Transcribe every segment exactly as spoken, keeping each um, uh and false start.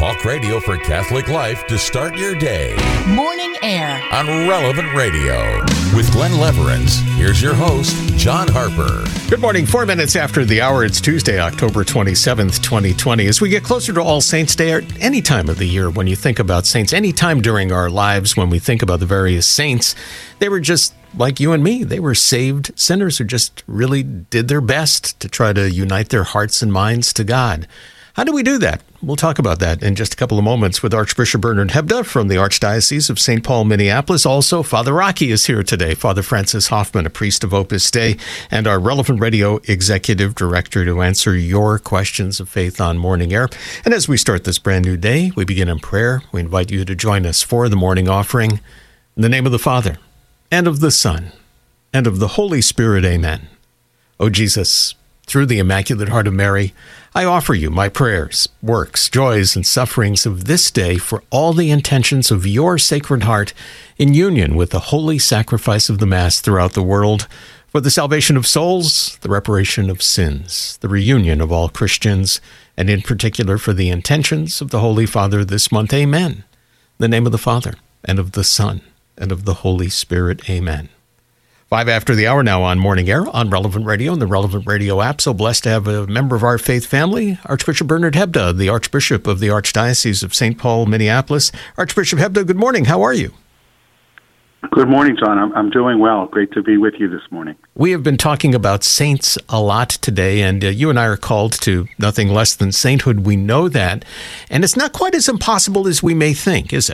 Talk radio for Catholic life to start your day. Morning Air On Relevant Radio. With Glenn Leverance, here's your host, John Harper. Good morning. Four minutes after the hour, it's Tuesday, October twenty-seventh, twenty twenty. As we get closer to All Saints Day, or any time of the year when you think about saints, any time during our lives when we think about the various saints, they were just like you and me. They were saved sinners who just really did their best to try to unite their hearts and minds to God. How do we do that? We'll talk about that in just a couple of moments with Archbishop Bernard Hebda from the Archdiocese of Saint Paul, Minneapolis. Also, Father Rocky is here today. Father Francis Hoffman, a priest of Opus Dei, and our Relevant Radio Executive Director to answer your questions of faith on Morning Air. And as we start this brand new day, we begin in prayer. We invite you to join us for the morning offering. In the name of the Father, and of the Son, and of the Holy Spirit, amen. O Jesus, through the Immaculate Heart of Mary, I offer you my prayers, works, joys, and sufferings of this day for all the intentions of your Sacred Heart in union with the holy sacrifice of the Mass throughout the world, for the salvation of souls, the reparation of sins, the reunion of all Christians, and in particular for the intentions of the Holy Father this month. Amen. In the name of the Father, and of the Son, and of the Holy Spirit. Amen. Five after the hour now on Morning Air on Relevant Radio and the Relevant Radio app. So blessed to have a member of our faith family, Archbishop Bernard Hebda, the Archbishop of the Archdiocese of Saint Paul, Minneapolis. Archbishop Hebda, good morning. How are you? Good morning, John. I'm, I'm doing well. Great to be with you this morning. We have been talking about saints a lot today, and uh, you and I are called to nothing less than sainthood. We know that. And it's not quite as impossible as we may think, is it?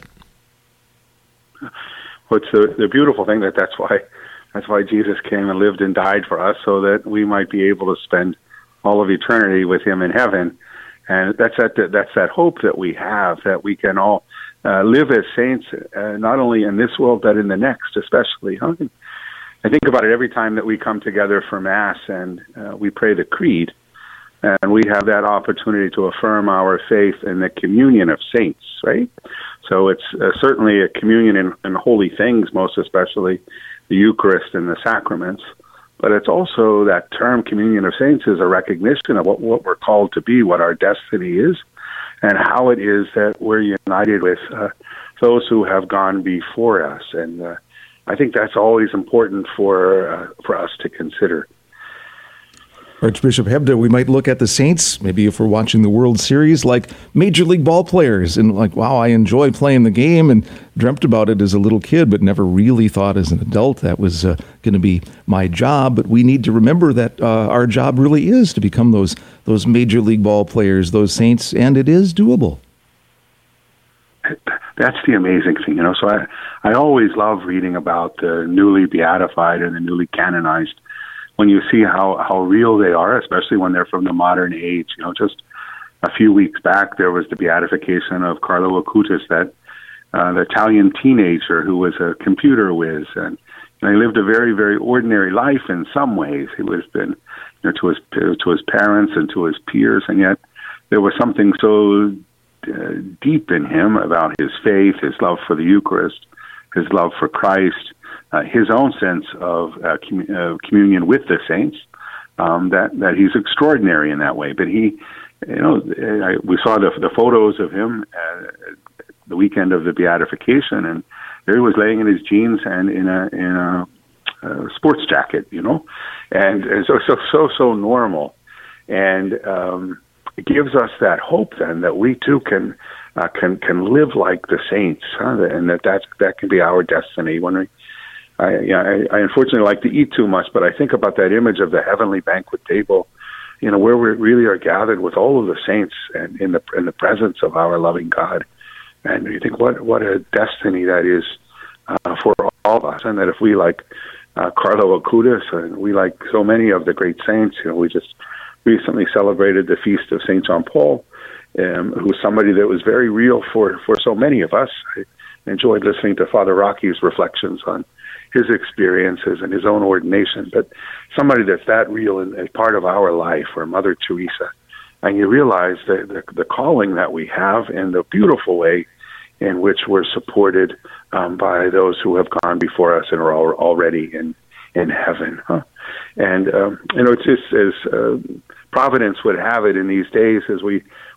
Well, it's the, the beautiful thing that that's why... That's why Jesus came and lived and died for us, so that we might be able to spend all of eternity with him in heaven. And that's that, that's that hope that we have, that we can all uh, live as saints, uh, not only in this world, but in the next, especially. Huh? I think about it every time that we come together for Mass and uh, we pray the Creed, and we have that opportunity to affirm our faith in the communion of saints, right? So it's uh, certainly a communion in, in holy things, most especially the Eucharist and the sacraments, but it's also that term communion of saints is a recognition of what, what we're called to be, what our destiny is, and how it is that we're united with uh, those who have gone before us. And uh, I think that's always important for uh, for us to consider. Archbishop Hebda, we might look at the saints, maybe if we're watching the World Series, like Major League ball players, and like, wow, I enjoy playing the game and dreamt about it as a little kid, but never really thought as an adult that was uh, going to be my job. But we need to remember that uh, our job really is to become those those Major League ball players, those saints, and it is doable. That's the amazing thing, you know. So I, I always love reading about the newly beatified and the newly canonized, when you see how, how real they are, especially when they're from the modern age. You know, just a few weeks back, there was the beatification of Carlo Acutis, that uh, the Italian teenager who was a computer whiz, and you know, he lived a very, very ordinary life in some ways. He was been, you know, to his to his parents and to his peers, and yet there was something so uh, deep in him about his faith, his love for the Eucharist, his love for Christ, Uh, his own sense of uh, commun- uh, communion with the saints, um, that that he's extraordinary in that way. But he, you know, I, we saw the the photos of him uh, the weekend of the beatification, and there he was laying in his jeans and in a in a, a sports jacket, you know, and, and so so so so normal, and um, it gives us that hope then that we too can uh, can can live like the saints, huh? And that that's, that can be our destiny when we. I, yeah, I, I unfortunately like to eat too much, but I think about that image of the heavenly banquet table, you know, where we really are gathered with all of the saints and in the in the presence of our loving God. And you think, what what a destiny that is uh, for all of us, and that if we like uh, Carlo Acutis and we like so many of the great saints, you know, we just recently celebrated the feast of Saint John Paul, um, who's somebody that was very real for for so many of us. I enjoyed listening to Father Rocky's reflections on his experiences and his own ordination, but somebody that's that real and as part of our life, or Mother Teresa. And you realize the, the, the calling that we have and the beautiful way in which we're supported um, by those who have gone before us and are al- already in, in heaven. Huh? And, um, you know, it's just as uh, Providence would have it in these days, as we,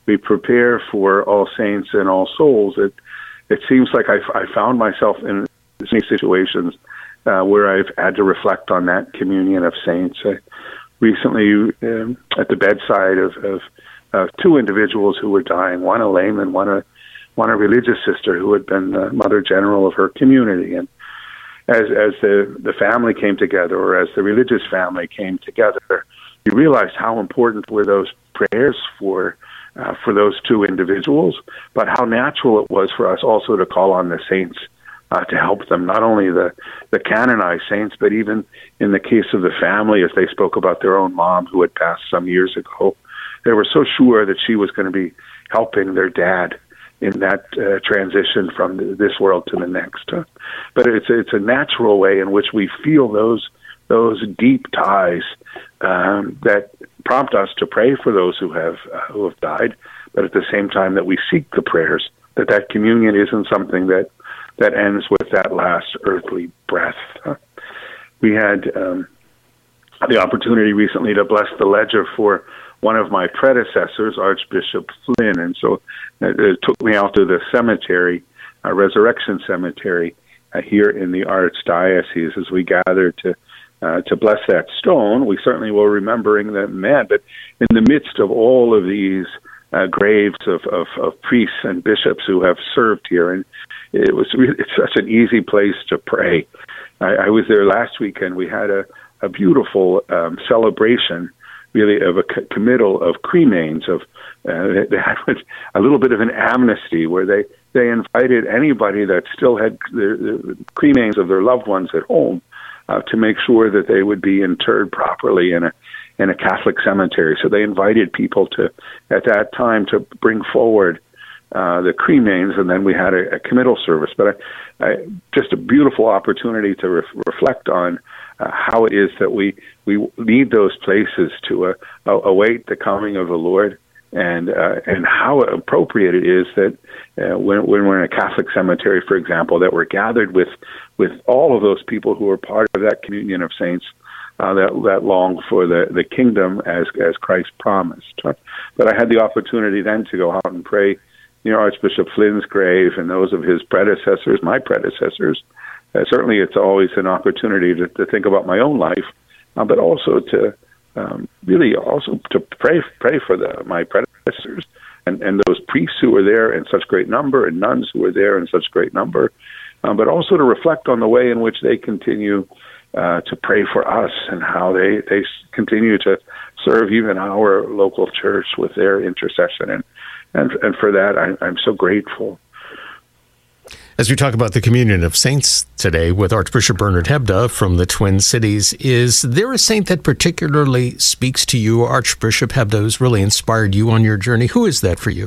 we prepare for All Saints and All Souls, it it seems like I, I found myself in many situations uh, where I've had to reflect on that communion of saints. I, recently, um, at the bedside of, of uh, two individuals who were dying, one a layman, one a one a religious sister who had been the mother general of her community, and as as the the family came together, or as the religious family came together, you realized how important were those prayers for. Uh, for those two individuals, but how natural it was for us also to call on the saints uh, to help them, not only the, the canonized saints, but even in the case of the family, as they spoke about their own mom who had passed some years ago, they were so sure that she was going to be helping their dad in that uh, transition from the, this world to the next. Uh, but it's, it's a natural way in which we feel those those deep ties um, that prompt us to pray for those who have uh, who have died, but at the same time that we seek the prayers, that that communion isn't something that, that ends with that last earthly breath. Uh, we had um, the opportunity recently to bless the ledger for one of my predecessors, Archbishop Flynn, and so it, it took me out to the cemetery, uh, Resurrection Cemetery, uh, here in the Archdiocese as we gathered to Uh, to bless that stone. We certainly were remembering that man, but in the midst of all of these uh, graves of, of, of priests and bishops who have served here, and it was really, it's such an easy place to pray. I, I was there last weekend. We had a, a beautiful um, celebration, really, of a c- committal of cremains. Of uh, they had a little bit of an amnesty where they, they invited anybody that still had the, the cremains of their loved ones at home Uh, to make sure that they would be interred properly in a in a Catholic cemetery. So they invited people to, at that time, to bring forward uh, the cremains, and then we had a, a committal service. But I, I, just a beautiful opportunity to re- reflect on uh, how it is that we, we need those places to uh, await the coming of the Lord, and uh, and how appropriate it is that uh, when, when we're in a Catholic cemetery, for example, that we're gathered with with all of those people who are part of that communion of saints uh, that that long for the, the kingdom as as Christ promised. But I had the opportunity then to go out and pray near Archbishop Flynn's grave and those of his predecessors, my predecessors. Uh, certainly, it's always an opportunity to, to think about my own life, uh, but also to Um, really also to pray pray for the, my predecessors and, and those priests who were there in such great number and nuns who were there in such great number, um, but also to reflect on the way in which they continue uh, to pray for us and how they, they continue to serve even our local church with their intercession. And, and, and for that, I, I'm so grateful. As we talk about the communion of saints today with Archbishop Bernard Hebda from the Twin Cities, is there a saint that particularly speaks to you, Archbishop Hebda, who's really inspired you on your journey? Who is that for you?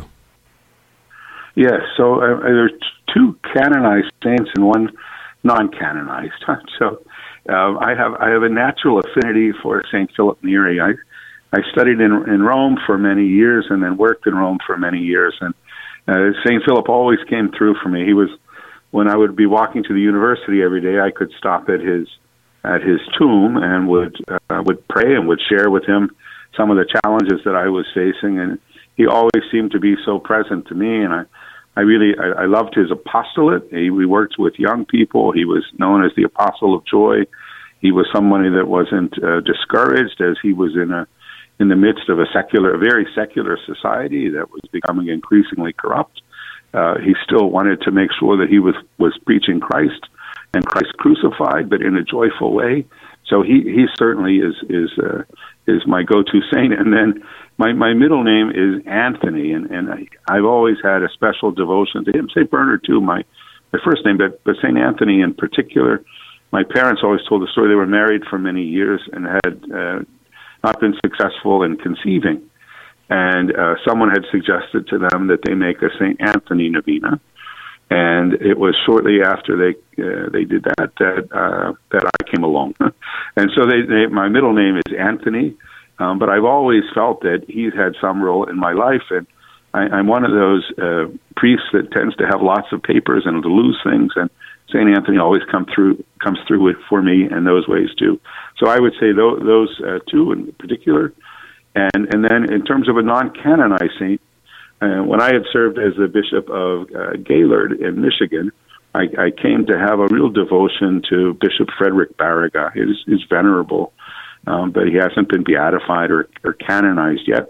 Yes, so uh, there are two canonized saints and one non-canonized. So uh, I have I have a natural affinity for Saint Philip Neri. I I studied in in Rome for many years and then worked in Rome for many years, and uh, Saint Philip always came through for me. He was When I would be walking to the university every day, I could stop at his at his tomb and would uh, would pray and would share with him some of the challenges that I was facing. And he always seemed to be so present to me. And I, I really I, I loved his apostolate. He, we worked with young people. He was known as the Apostle of Joy. He was somebody that wasn't uh, discouraged as he was in a in the midst of a secular, a very secular society that was becoming increasingly corrupt. Uh, he still wanted to make sure that he was, was preaching Christ and Christ crucified, but in a joyful way. So he, he certainly is is uh, is my go-to saint. And then my, my middle name is Anthony, and, and I, I've always had a special devotion to him. Saint Bernard too, my my first name, but but Saint Anthony in particular. My parents always told the story. They were married for many years and had uh, not been successful in conceiving. And uh, someone had suggested to them that they make a Saint Anthony novena, and it was shortly after they uh, they did that that uh, that I came along. And so they, they my middle name is Anthony, um, but I've always felt that he's had some role in my life, and I, I'm one of those uh, priests that tends to have lots of papers and to lose things, and Saint Anthony always come through comes through with for me in those ways too. So I would say those, those uh, two in particular. And and then in terms of a non-canonized saint, And when I had served as the Bishop of uh, Gaylord in Michigan, I, I came to have a real devotion to Bishop Frederick Baraga. He's, he's venerable, um, but he hasn't been beatified or, or canonized yet.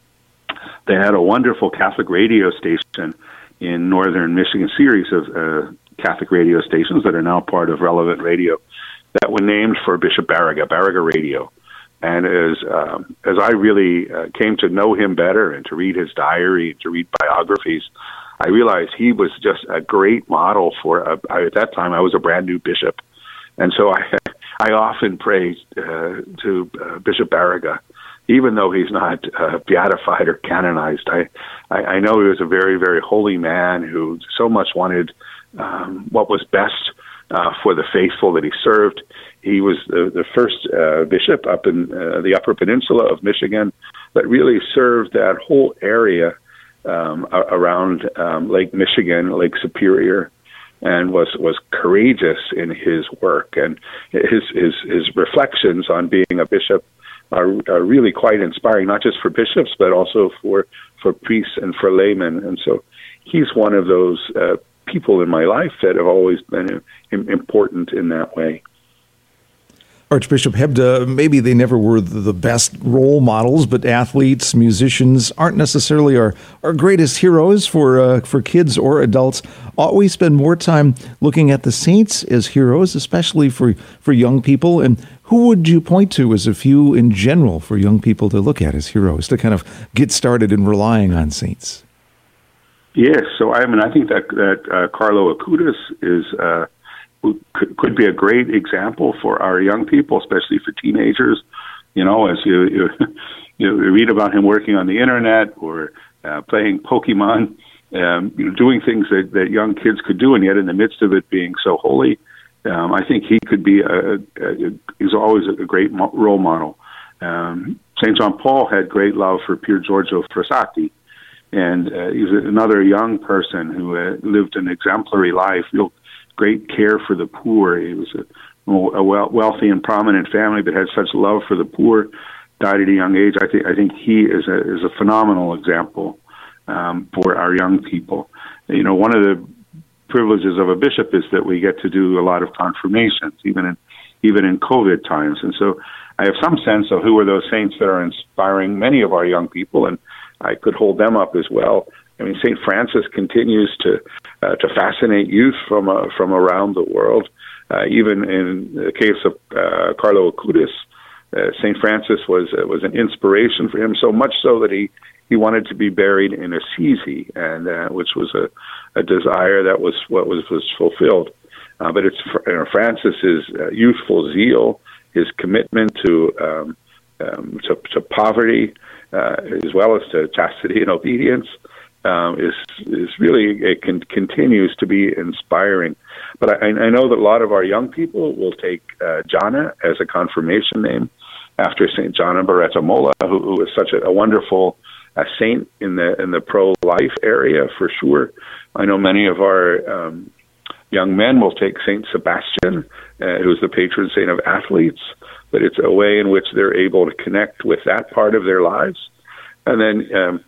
They had a wonderful Catholic radio station in northern Michigan, series of uh, Catholic radio stations that are now part of Relevant Radio that were named for Bishop Baraga, Baraga Radio. And as um, as I really uh, came to know him better and to read his diary, to read biographies, I realized he was just a great model for, a, I, at that time, I was a brand new bishop. And so I I often prayed uh, to uh, Bishop Baraga, even though he's not uh, beatified or canonized. I, I, I know he was a very, very holy man who so much wanted um, what was best uh, for the faithful that he served. He was the, the first uh, bishop up in uh, the Upper Peninsula of Michigan that really served that whole area um, around um, Lake Michigan, Lake Superior, and was, was courageous in his work. And his, his, his reflections on being a bishop are, are really quite inspiring, not just for bishops, but also for, for priests and for laymen. And so he's one of those uh, people in my life that have always been important in that way. Archbishop Hebda, maybe they never were the best role models, but athletes, musicians aren't necessarily our, our greatest heroes for uh, for kids or adults. Ought we spend more time looking at the saints as heroes, especially for, for young people? And who would you point to as a few in general for young people to look at as heroes, to kind of get started in relying on saints? Yes, so I mean, I think that, that uh, Carlo Acutis is... Uh, Could, could be a great example for our young people, especially for teenagers. You know, as you you, you read about him working on the internet or uh, playing Pokemon, um, you know, doing things that, that young kids could do, and yet in the midst of it being so holy, um, I think he could be a, a, he's always a great mo- role model. Um, Saint John Paul had great love for Pier Giorgio Frassati, and uh, he's another young person who uh, lived an exemplary life, real great care for the poor. He was a, a wealthy and prominent family, but had such love for the poor. Died at a young age. I think I think he is a is a phenomenal example um, for our young people. You know, one of the privileges of a bishop is that we get to do a lot of confirmations, even in even in COVID times. And so, I have some sense of who are those saints that are inspiring many of our young people, and I could hold them up as well. I mean, Saint Francis continues to uh, to fascinate youth from uh, from around the world. Uh, even in the case of uh, Carlo Acutis, uh, Saint Francis was uh, was an inspiration for him. So much so that he, he wanted to be buried in Assisi, and uh, which was a, a desire that was what was was fulfilled. Uh, but it's you know, Francis's uh, youthful zeal, his commitment to um, um, to, to poverty, uh, as well as to chastity and obedience. Um, is is really it can, continues to be inspiring, but I, I know that a lot of our young people will take uh, Gianna as a confirmation name after Saint Gianna Beretta Molla, who, who is such a, a wonderful uh, saint in the in the pro-life area for sure. I know many of our um, young men will take Saint Sebastian, uh, who's the patron saint of athletes, but it's a way in which they're able to connect with that part of their lives, and then. Um,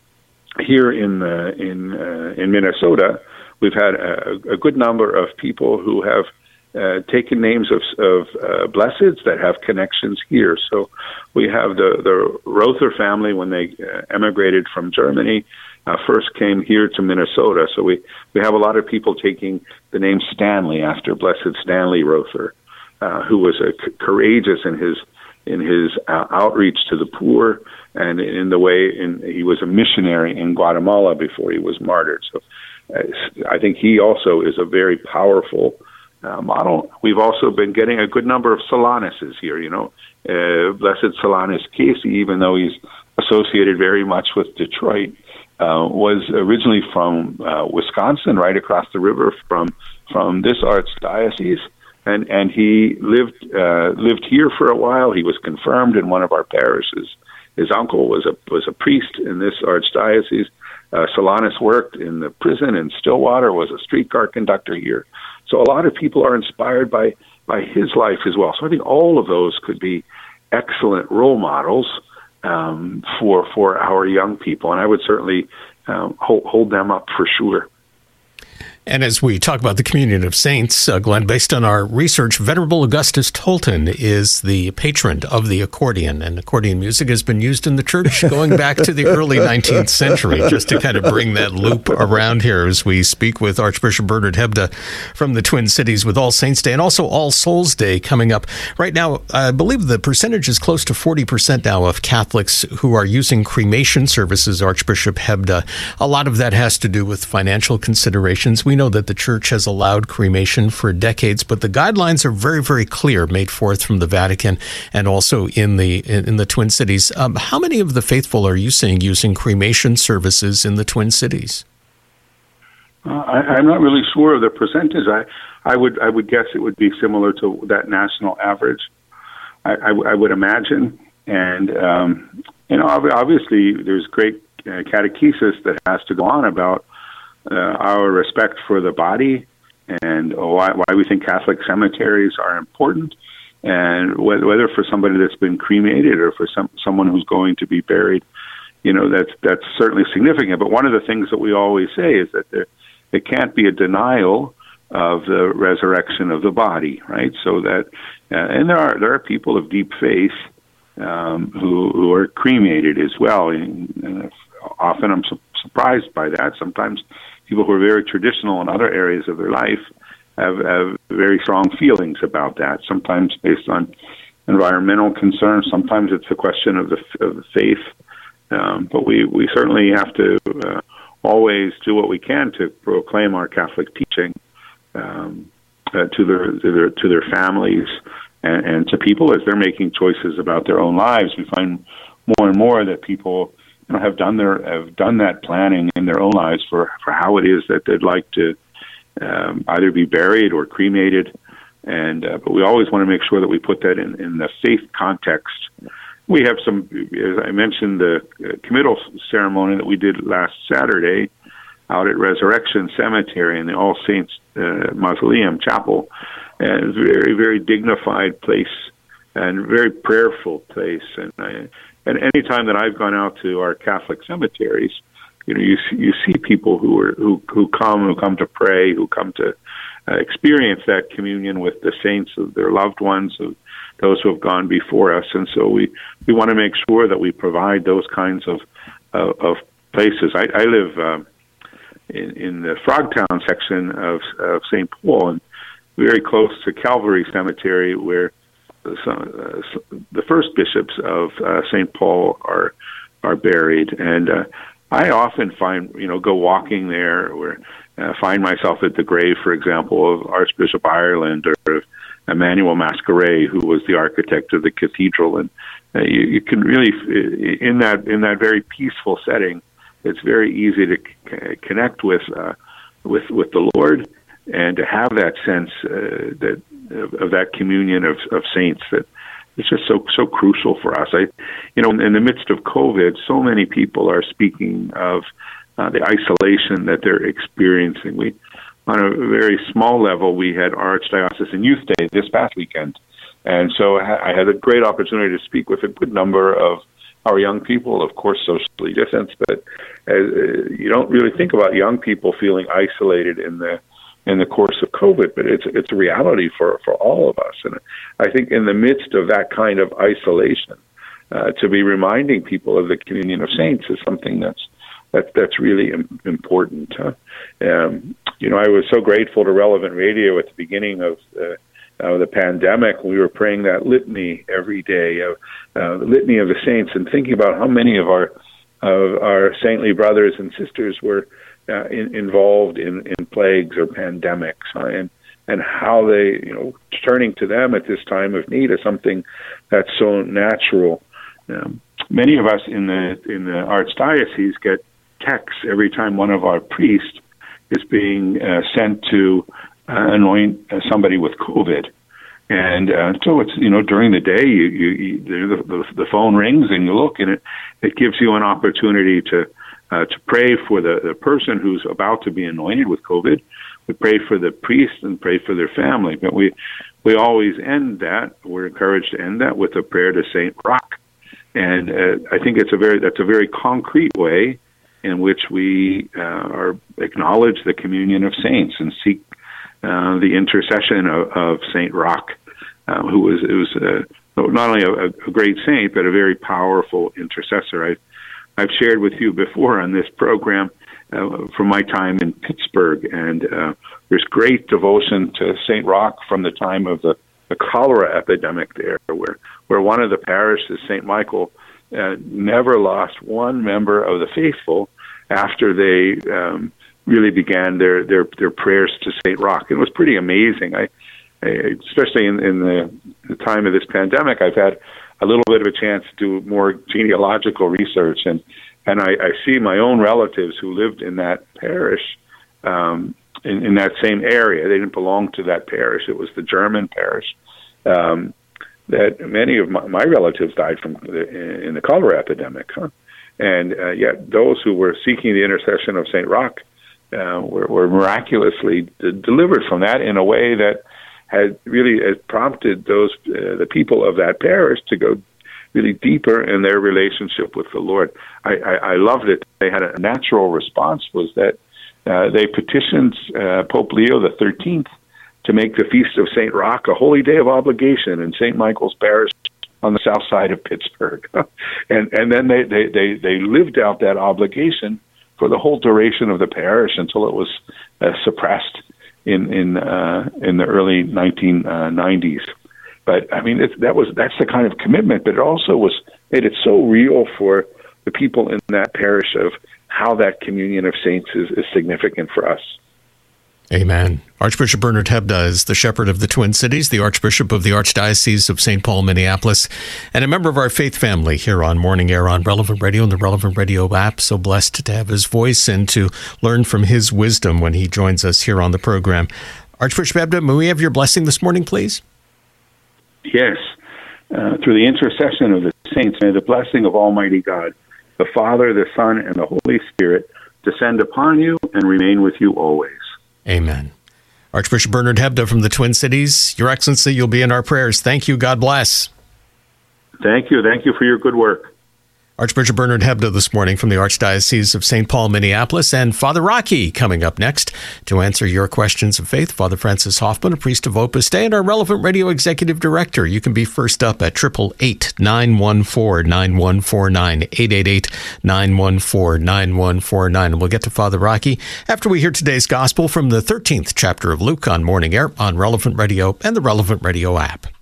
Here in uh, in uh, in Minnesota, we've had a, a good number of people who have uh, taken names of, of uh, blesseds that have connections here. So we have the, the Rother family, when they uh, emigrated from Germany, uh, first came here to Minnesota. So we, we have a lot of people taking the name Stanley after Blessed Stanley Rother, uh, who was a c- courageous in his in his uh, outreach to the poor, and in the way in, he was a missionary in Guatemala before he was martyred. So uh, I think he also is a very powerful uh, model. We've also been getting a good number of Solaneses here, you know. Uh, Blessed Solanus Casey, even though he's associated very much with Detroit, uh, was originally from uh, Wisconsin, right across the river from from this archdiocese. And and he lived uh, lived here for a while. He was confirmed in one of our parishes. His uncle was a was a priest in this archdiocese. Uh, Solanus worked in the prison in Stillwater, was a streetcar conductor here. So a lot of people are inspired by by his life as well. So I think all of those could be excellent role models um, for for our young people. And I would certainly um, hold, hold them up for sure. And as we talk about the communion of saints, uh, Glenn, based on our research, Venerable Augustus Tolton is the patron of the accordion, and accordion music has been used in the church going back to the early nineteenth century, just to kind of bring that loop around here as we speak with Archbishop Bernard Hebda from the Twin Cities with All Saints Day and also All Souls Day coming up. Right now, I believe the percentage is close to forty percent now of Catholics who are using cremation services, Archbishop Hebda. A lot of that has to do with financial considerations. We know that the church has allowed cremation for decades, but the guidelines are very, very clear, made forth from the Vatican and also in the in, in the Twin Cities. Um, how many of the faithful are you seeing using cremation services in the Twin Cities? Uh, I, I'm not really sure of the percentage. I, I would I would guess it would be similar to that national average. I, I, I would imagine, and um, you know, obviously, there's great uh, catechesis that has to go on about Uh, our respect for the body and why, why we think Catholic cemeteries are important, and whether, whether for somebody that's been cremated or for some someone who's going to be buried, you know, that's that's certainly significant. But one of the things that we always say is that there it can't be a denial of the resurrection of the body, right? So that, uh, and there are there are people of deep faith um, who who are cremated as well, and, and often I'm su- surprised by that. Sometimes people who are very traditional in other areas of their life have, have very strong feelings about that, sometimes based on environmental concerns. Sometimes it's a question of the, of the faith. Um, but we, we certainly have to uh, always do what we can to proclaim our Catholic teaching um, uh, to, their, to, their, to their families and, and to people as they're making choices about their own lives. We find more and more that people You know, have done their have done that planning in their own lives for, for how it is that they'd like to um, either be buried or cremated, and uh, but we always want to make sure that we put that in, in the faith context. We have some, as I mentioned, the committal ceremony that we did last Saturday out at Resurrection Cemetery in the All Saints uh, Mausoleum Chapel, and it was a very very dignified place and very prayerful place, and I. And any time that I've gone out to our Catholic cemeteries, you know, you see, you see people who are who who come who come to pray, who come to uh, experience that communion with the saints of their loved ones, of those who have gone before us. And so we, we want to make sure that we provide those kinds of uh, of places. I, I live um, in in the Frogtown section of of Saint Paul, and very close to Calvary Cemetery, where Some, uh, the first bishops of uh, Saint Paul are are buried, and uh, I often find you know go walking there, or uh, find myself at the grave, for example, of Archbishop Ireland or of Emmanuel Masqueret, who was the architect of the cathedral, and uh, you, you can really in that in that very peaceful setting, it's very easy to c- connect with uh, with with the Lord, and to have that sense uh, that. Of, of that communion of, of saints that it's just so so crucial for us. I, you know, in the midst of COVID, so many people are speaking of uh, the isolation that they're experiencing. We, on a very small level, we had our Archdiocesan Youth Day this past weekend, and so I had a great opportunity to speak with a good number of our young people, of course, socially distanced, but uh, you don't really think about young people feeling isolated in the in the course of COVID, but it's it's a reality for, for all of us. And I think in the midst of that kind of isolation, uh, to be reminding people of the communion of saints is something that's that, that's really im- important. Huh? Um, you know, I was so grateful to Relevant Radio at the beginning of uh, uh, the pandemic. We were praying that litany every day, of uh, the litany of the saints, and thinking about how many of our of our saintly brothers and sisters were Uh, in, involved in, in plagues or pandemics, uh, and and how they, you know, turning to them at this time of need is something that's so natural. Um, many of us in the in the Archdiocese get texts every time one of our priests is being uh, sent to uh, anoint uh, somebody with COVID, and uh, so it's you know during the day you, you, you the, the the phone rings and you look, and it it gives you an opportunity to. Uh, to pray for the, the person who's about to be anointed with COVID. We pray for the priest and pray for their family. But we we always end that, we're encouraged to end that with a prayer to Saint Roch. And uh, I think it's a very that's a very concrete way in which we uh, are acknowledge the communion of saints and seek uh, the intercession of, of Saint Roch, uh, who was it was uh, not only a, a great saint but a very powerful intercessor. I've I've shared with you before on this program uh, from my time in Pittsburgh, and uh, there's great devotion to Saint Roch from the time of the, the cholera epidemic there, where where one of the parishes, Saint Michael, uh, never lost one member of the faithful after they um, really began their, their, their prayers to Saint Roch. It was pretty amazing. I, I especially in, in the, the time of this pandemic, I've had a little bit of a chance to do more genealogical research, and and I, I see my own relatives who lived in that parish, um, in, in that same area. They didn't belong to that parish; it was the German parish. Um, that many of my, my relatives died from the, in the cholera epidemic, huh? And uh, yet those who were seeking the intercession of Saint Roch uh, were, were miraculously d- delivered from that in a way that had really uh, prompted those uh, the people of that parish to go really deeper in their relationship with the Lord. I, I, I loved it. They had a natural response was that uh, they petitioned uh, Pope Leo the thirteenth to make the Feast of Saint Roch a holy day of obligation in Saint Michael's Parish on the south side of Pittsburgh. and and then they, they, they, they lived out that obligation for the whole duration of the parish until it was uh, suppressed in in uh, in the early nineteen nineties. But I mean, it, that was that's the kind of commitment. But it also was made it so real for the people in that parish of how that communion of saints is, is significant for us. Amen. Archbishop Bernard Hebda is the shepherd of the Twin Cities, the Archbishop of the Archdiocese of Saint Paul, Minneapolis, and a member of our faith family here on Morning Air on Relevant Radio and the Relevant Radio app. So blessed to have his voice and to learn from his wisdom when he joins us here on the program. Archbishop Hebda, may we have your blessing this morning, please? Yes. Uh, through the intercession of the saints, may the blessing of Almighty God, the Father, the Son, and the Holy Spirit descend upon you and remain with you always. Amen. Archbishop Bernard Hebda from the Twin Cities, Your Excellency, you'll be in our prayers. Thank you. God bless. Thank you. Thank you for your good work. Archbishop Bernard Hebda this morning from the Archdiocese of Saint Paul, Minneapolis, and Father Rocky coming up next to answer your questions of faith. Father Francis Hoffman, a priest of Opus Dei and our Relevant Radio Executive Director. You can be first up at eight eight eight, nine one four, nine one four nine, eight eight eight, nine one four, nine one four nine. And we'll get to Father Rocky after we hear today's gospel from the thirteenth chapter of Luke on Morning Air on Relevant Radio and the Relevant Radio app.